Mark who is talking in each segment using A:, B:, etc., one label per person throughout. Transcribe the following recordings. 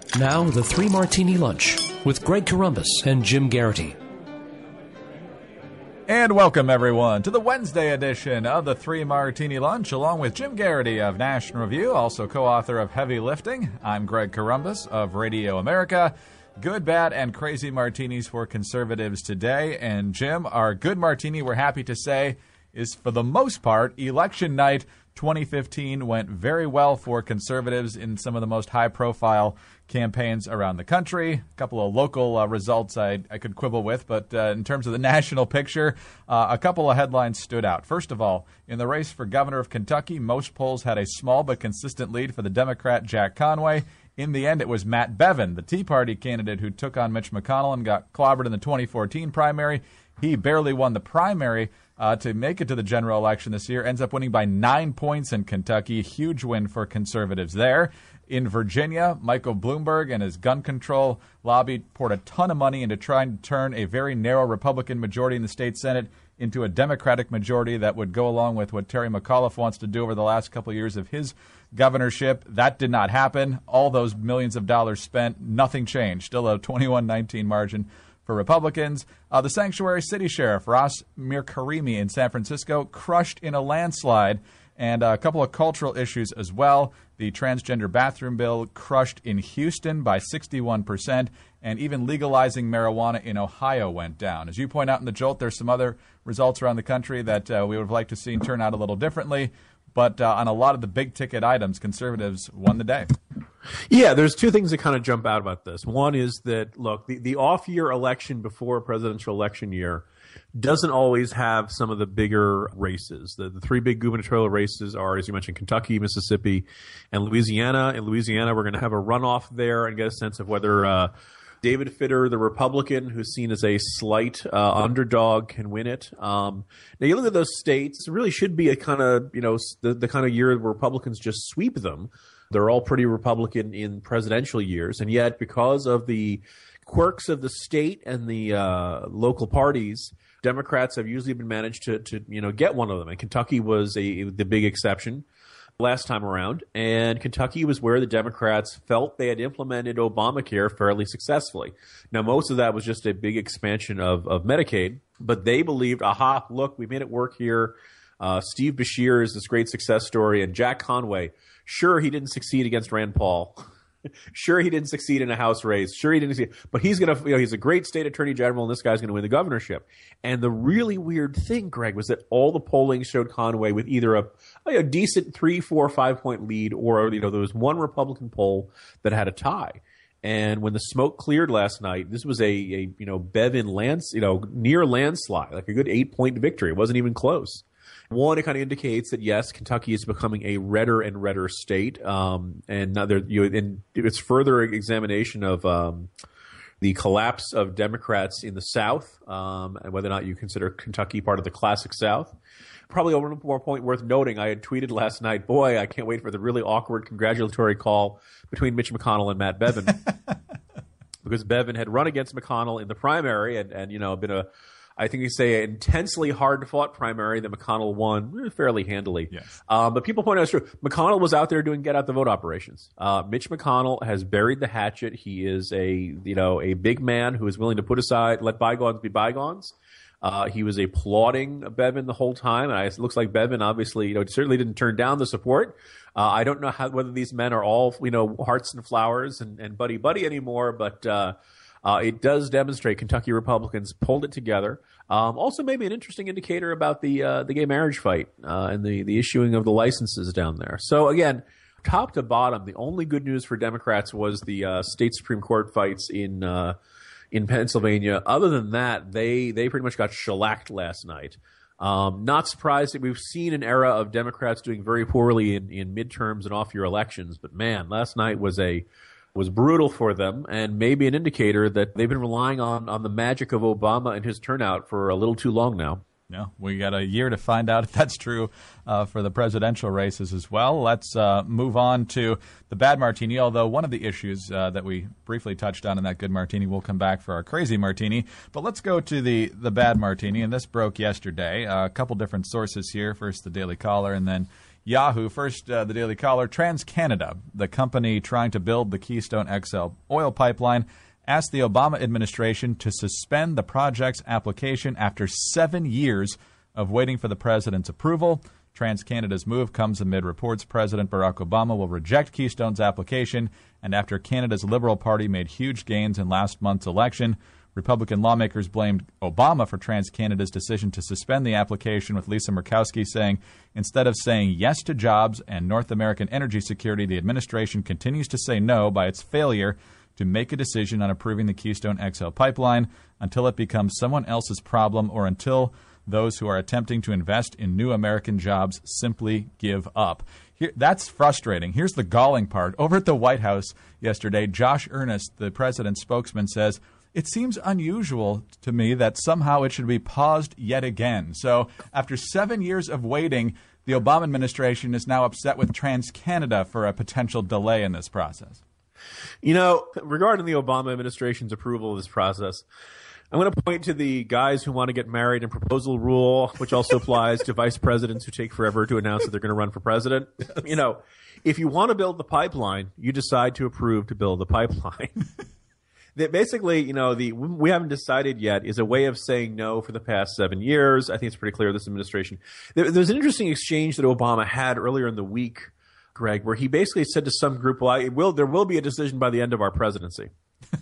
A: Now, the Three Martini Lunch with Greg Corombos and Jim Garrity.
B: And welcome, everyone, to the Wednesday edition of the Three Martini Lunch, along with Jim Garrity of National Review, also co-author of Heavy Lifting. I'm Greg Corombos of Radio America. Good, bad, and crazy martinis for conservatives today. And Jim, our good martini, we're happy to say, is for the most part election night. 2015 went very well for conservatives in some of the most high-profile campaigns around the country. A couple of local results I could quibble with, but in terms of the national picture, a couple of headlines stood out. First of all, in the race for governor of Kentucky, most polls had a small but consistent lead for the Democrat Jack Conway. In the end, it was Matt Bevin, the Tea Party candidate who took on Mitch McConnell and got clobbered in the 2014 primary. He barely won the primary to make it to the general election this year, ends up winning by 9 points in Kentucky. Huge win for conservatives there. In Virginia, Michael Bloomberg and his gun control lobby poured a ton of money into trying to turn a very narrow Republican majority in the state Senate into a Democratic majority that would go along with what Terry McAuliffe wants to do over the last couple of years of his governorship. That did not happen. All those millions of dollars spent, nothing changed. Still a 21-19 margin for Republicans. The sanctuary city sheriff, Ras Mirkarimi in San Francisco, crushed in a landslide, and a couple of cultural issues as well. The transgender bathroom bill crushed in Houston by 61%, and even legalizing marijuana in Ohio went down. As you point out in the Jolt, there's some other results around the country that we would have liked to see turn out a little differently, but on a lot of the big-ticket items, conservatives won the day.
C: Yeah, there's two things that kind of jump out about this. One is that, look, the off-year election before a presidential election year doesn't always have some of the bigger races. The three big gubernatorial races are, as you mentioned, Kentucky, Mississippi, and Louisiana. In Louisiana, we're going to have a runoff there and get a sense of whether David Fitter, the Republican, who's seen as a slight underdog, can win it. Now, you look at those states, it really should be a kind of, the kind of year where Republicans just sweep them. They're all pretty Republican in presidential years, and yet because of the quirks of the state and the local parties, Democrats have usually been managed to get one of them. And Kentucky was the big exception last time around, and Kentucky was where the Democrats felt they had implemented Obamacare fairly successfully. Now, most of that was just a big expansion of Medicaid, but they believed, aha, look, we made it work here. Steve Beshear is this great success story, and Jack Conway, sure, he didn't succeed against Rand Paul. Sure, he didn't succeed in a House race. Sure, he didn't succeed. But he's going to, he's a great state attorney general, and this guy's going to win the governorship. And the really weird thing, Greg, was that all the polling showed Conway with either a decent 3, 4, 5 point lead, or there was one Republican poll that had a tie. And when the smoke cleared last night, this was a Bevin near landslide, like a good 8-point victory. It wasn't even close. One, it kind of indicates that, yes, Kentucky is becoming a redder and redder state, and it's further examination of the collapse of Democrats in the South, and whether or not you consider Kentucky part of the classic South. Probably one more point worth noting, I had tweeted last night, boy, I can't wait for the really awkward congratulatory call between Mitch McConnell and Matt Bevin, because Bevin had run against McConnell in the primary and been I think you say, an intensely hard-fought primary that McConnell won fairly handily. Yes. But people point out it's true. McConnell was out there doing get-out-the-vote operations. Mitch McConnell has buried the hatchet. He is a big man who is willing to let bygones be bygones. He was applauding Bevin the whole time, and it looks like Bevin obviously, certainly didn't turn down the support. I don't know whether these men are all, hearts and flowers and buddy anymore, but it does demonstrate Kentucky Republicans pulled it together. Also, maybe an interesting indicator about the gay marriage fight and the issuing of the licenses down there. So again, top to bottom, the only good news for Democrats was the state Supreme Court fights in Pennsylvania. Other than that, they pretty much got shellacked last night. Not surprised that we've seen an era of Democrats doing very poorly in midterms and off-year elections, but man, last night was brutal for them, and maybe an indicator that they've been relying on the magic of Obama and his turnout for a little too long now.
B: Yeah, we got a year to find out if that's true for the presidential races as well. Let's move on to the bad martini, although one of the issues that we briefly touched on in that good martini will come back for our crazy martini. But let's go to the bad martini, and this broke yesterday. A couple different sources here. First, the Daily Caller, and then Yahoo. First, the Daily Caller. TransCanada, the company trying to build the Keystone XL oil pipeline, asked the Obama administration to suspend the project's application after 7 years of waiting for the president's approval. TransCanada's move comes amid reports President Barack Obama will reject Keystone's application, and after Canada's Liberal Party made huge gains in last month's election. Republican lawmakers blamed Obama for TransCanada's decision to suspend the application, with Lisa Murkowski saying, instead of saying yes to jobs and North American energy security, the administration continues to say no by its failure to make a decision on approving the Keystone XL pipeline until it becomes someone else's problem or until those who are attempting to invest in new American jobs simply give up. That's frustrating. Here's the galling part. Over at the White House yesterday, Josh Earnest, the president's spokesman, says, it seems unusual to me that somehow it should be paused yet again. So after 7 years of waiting, the Obama administration is now upset with TransCanada for a potential delay in this process.
C: You know, regarding the Obama administration's approval of this process, I'm going to point to the guys who want to get married and proposal rule, which also applies to vice presidents who take forever to announce that they're going to run for president. You know, if you want to build the pipeline, you decide to approve to build the pipeline. That basically, you know, we haven't decided yet is a way of saying no for the past 7 years. I think it's pretty clear this administration. There's an interesting exchange that Obama had earlier in the week, Greg, where he basically said to some group, well, there will be a decision by the end of our presidency.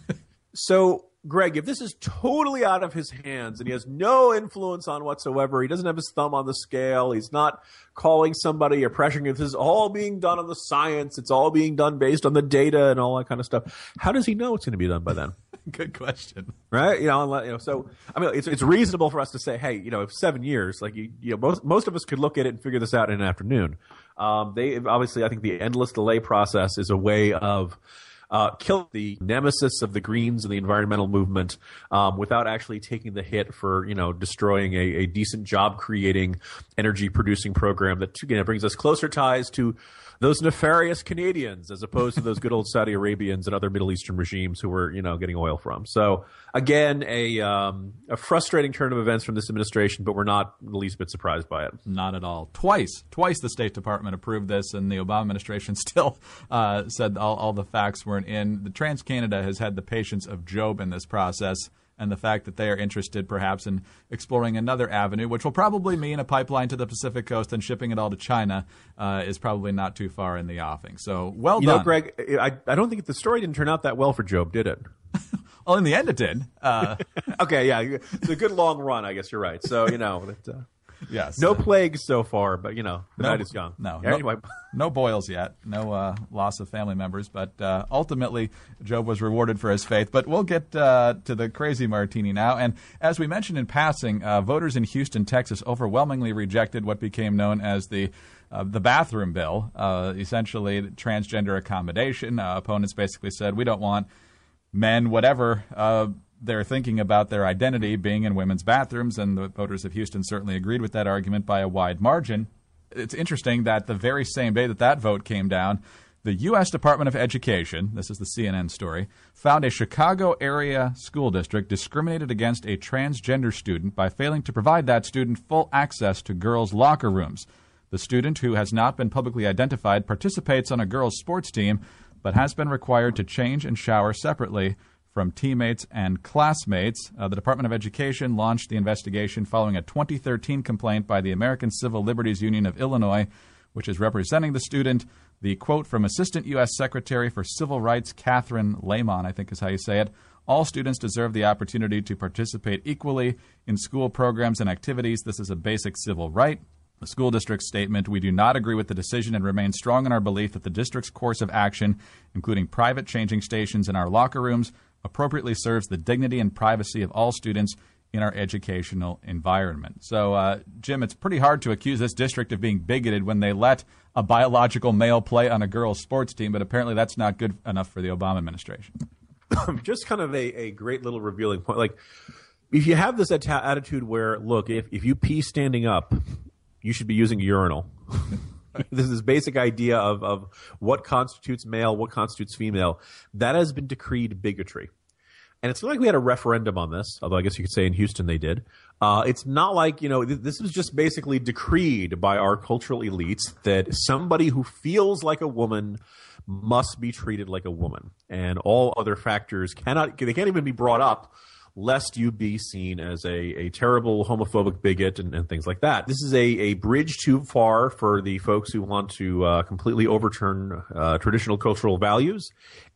C: So, Greg, if this is totally out of his hands and he has no influence on whatsoever, he doesn't have his thumb on the scale, he's not calling somebody or pressuring, if this is all being done on the science, it's all being done based on the data and all that kind of stuff, how does he know it's going to be done by then?
B: Good question.
C: Right? So, I mean, it's reasonable for us to say, hey, if 7 years, like, most of us could look at it and figure this out in an afternoon. Obviously, I think the endless delay process is a way of kill the nemesis of the Greens and the environmental movement without actually taking the hit for, destroying a decent job-creating, energy-producing program that brings us closer ties to those nefarious Canadians as opposed to those good old Saudi Arabians and other Middle Eastern regimes who we're, getting oil from. So, again, a frustrating turn of events from this administration, but we're not the least bit surprised by it.
B: Not at all. Twice the State Department approved this, and the Obama administration still said all the facts weren't in. The TransCanada has had the patience of Job in this process, and the fact that they are interested perhaps in exploring another avenue, which will probably mean a pipeline to the Pacific coast and shipping it all to China, is probably not too far in the offing. So, well done.
C: Greg, I don't think the story didn't turn out that well for Job, did it?
B: Well, in the end it did.
C: Okay, yeah. It's a good long run, I guess you're right. So,
B: yes.
C: No plagues so far, but, the night is young.
B: Anyway. No boils yet. No loss of family members. But ultimately, Job was rewarded for his faith. But we'll get to the crazy martini now. And as we mentioned in passing, voters in Houston, Texas overwhelmingly rejected what became known as the bathroom bill, essentially transgender accommodation. Opponents basically said, we don't want men, whatever they're thinking about their identity, being in women's bathrooms, and the voters of Houston certainly agreed with that argument by a wide margin. It's interesting that the very same day that vote came down, the U.S. Department of Education, this is the CNN story, found a Chicago area school district discriminated against a transgender student by failing to provide that student full access to girls' locker rooms. The student, who has not been publicly identified, participates on a girls' sports team, but has been required to change and shower separately from teammates and classmates. The Department of Education launched the investigation following a 2013 complaint by the American Civil Liberties Union of Illinois, which is representing the student. The quote from Assistant U.S. Secretary for Civil Rights Catherine Lamon, I think is how you say it, all students deserve the opportunity to participate equally in school programs and activities. This is a basic civil right. The school district's statement, we do not agree with the decision and remain strong in our belief that the district's course of action, including private changing stations in our locker rooms, appropriately serves the dignity and privacy of all students in our educational environment. So, Jim, it's pretty hard to accuse this district of being bigoted when they let a biological male play on a girls' sports team, but apparently that's not good enough for the Obama administration.
C: Just kind of a great little revealing point. Like, if you have this attitude where, look, if you pee standing up, you should be using a urinal. This is this basic idea of what constitutes male, what constitutes female. That has been decreed bigotry. And it's not like we had a referendum on this, although I guess you could say in Houston they did. It's not like, this was just basically decreed by our cultural elites that somebody who feels like a woman must be treated like a woman. And all other factors can't even be brought up lest you be seen as a terrible homophobic bigot and things like that. This is a bridge too far for the folks who want to completely overturn traditional cultural values.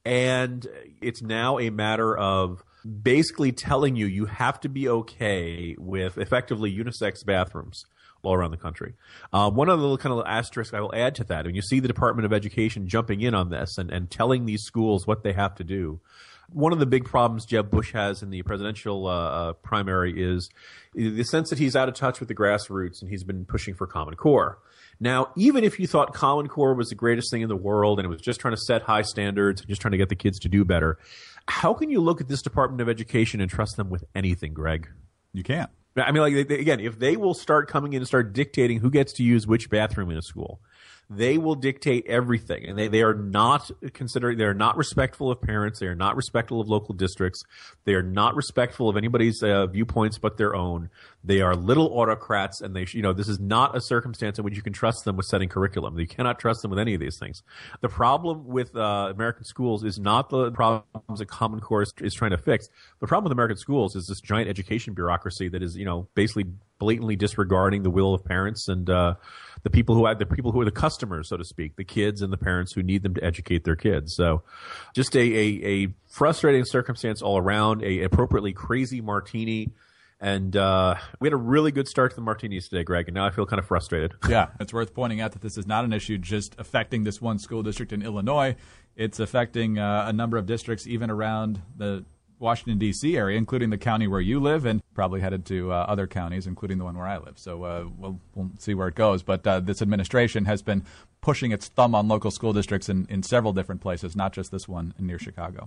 C: And it's now a matter of basically telling you have to be okay with effectively unisex bathrooms all around the country. One other little kind of asterisk I will add to that, when you see the Department of Education jumping in on this and telling these schools what they have to do, one of the big problems Jeb Bush has in the presidential primary is the sense that he's out of touch with the grassroots, and he's been pushing for Common Core. Now, even if you thought Common Core was the greatest thing in the world and it was just trying to set high standards and just trying to get the kids to do better, how can you look at this Department of Education and trust them with anything, Greg?
B: You can't.
C: I mean, again, if they will start coming in and start dictating who gets to use which bathroom in a school, they will dictate everything, and they are not respectful of parents. They are not respectful of local districts. They are not respectful of anybody's viewpoints but their own. They are little autocrats, and this is not a circumstance in which you can trust them with setting curriculum. You cannot trust them with any of these things. The problem with American schools is not the problems that Common Core is trying to fix. The problem with American schools is this giant education bureaucracy that is, basically blatantly disregarding the will of parents and the people who are the customers, so to speak, the kids and the parents who need them to educate their kids. So just a frustrating circumstance all around, a appropriately crazy martini. And we had a really good start to the martinis today, Greg, and now I feel kind of frustrated.
B: Yeah, it's worth pointing out that this is not an issue just affecting this one school district in Illinois. It's affecting a number of districts even around the Washington, D.C. area, including the county where you live, and probably headed to other counties, including the one where I live. So we'll see where it goes. But this administration has been pushing its thumb on local school districts in several different places, not just this one near Chicago.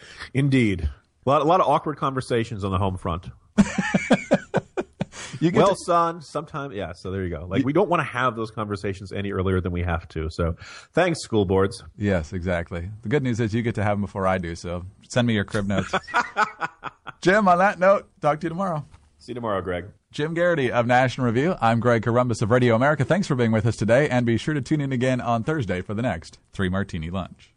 C: Indeed. A lot of awkward conversations on the home front. Son, sometime, yeah, so there you go. We don't want to have those conversations any earlier than we have to. So thanks, school boards.
B: Yes, exactly. The good news is you get to have them before I do, so send me your crib notes. Jim, on that note, talk to you tomorrow.
C: See you tomorrow, Greg.
B: Jim Garrity of National Review. I'm Greg Corombos of Radio America. Thanks for being with us today, and be sure to tune in again on Thursday for the next 3 Martini Lunch.